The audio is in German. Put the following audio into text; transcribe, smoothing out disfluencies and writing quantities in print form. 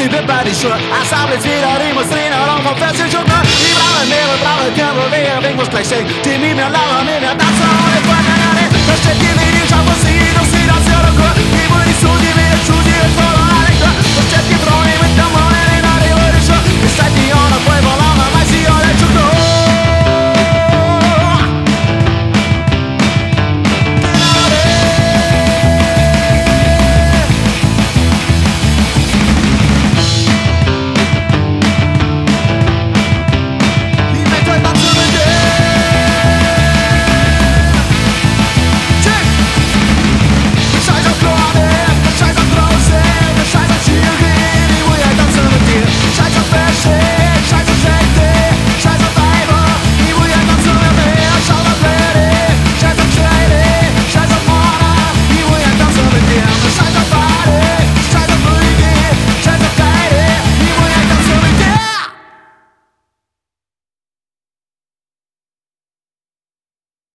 Pippa di Schuhe, a Sables wieder, die muss drehen, und vom Fest in Schuhe. Die blaue Meere, blaue Körper, wir, ich muss gleich singen. Die Mimir, Laura, Mimir, das war ohne Freunde, das steht